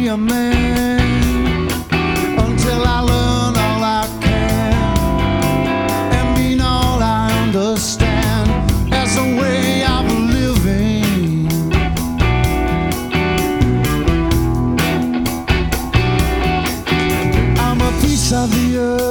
be a man until I learn all I can and mean all I understand as a way of living. I'm a piece of the earth,